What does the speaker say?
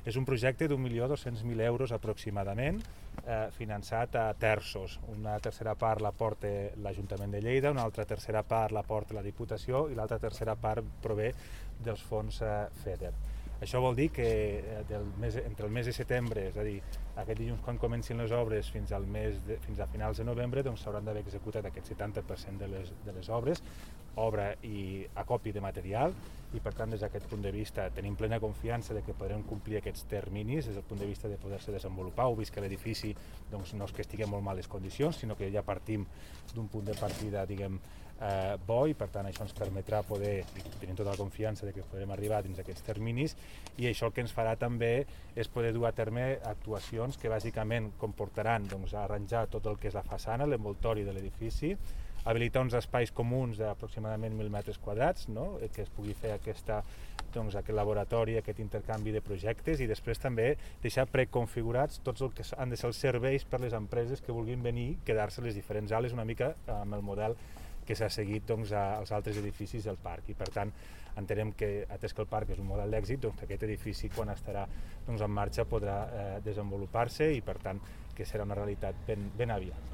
És un projecte d'1.200.000 euros aproximadament, finançat a terços. Una tercera part la porta l'Ajuntament de Lleida, una altra tercera part la porta la Diputació i l'altra tercera part prové dels fons FEDER. Això vol dir que entre el mes de setembre, és a dir, aquest dilluns quan comencin les obres fins a finals de novembre, doncs s'hauran d'haver executat aquest 70% de les obres, obra i acopli de material, i per tant des d'aquest punt de vista tenim plena confiança de que podrem complir aquests terminis des del punt de vista de poder-se desenvolupar. Heu vist que l'edifici doncs, no és que estigui en molt males condicions, sinó que ja partim d'un punt de partida, diguem, bo, i per tant això ens permetrà poder, tenim tota la confiança de que podrem arribar dins d'aquests terminis, i això el que ens farà també és poder dur a terme actuacions que bàsicament comportaran doncs, arranjar tot el que és la façana, l'envoltori de l'edifici, habilitar uns espais comuns d'aproximadament 1.000 metres quadrats, no? Que es pugui fer aquest laboratori, aquest intercanvi de projectes, i després també deixar preconfigurats tots el que han de ser els serveis per les empreses que vulguin venir, quedar-se a les diferents ales, una mica amb el model que s'ha seguit doncs, als altres edificis del parc. I per tant entenem que, atès que el parc és un model d'èxit, doncs, aquest edifici quan estarà doncs, en marxa podrà desenvolupar-se, i per tant que serà una realitat ben aviat.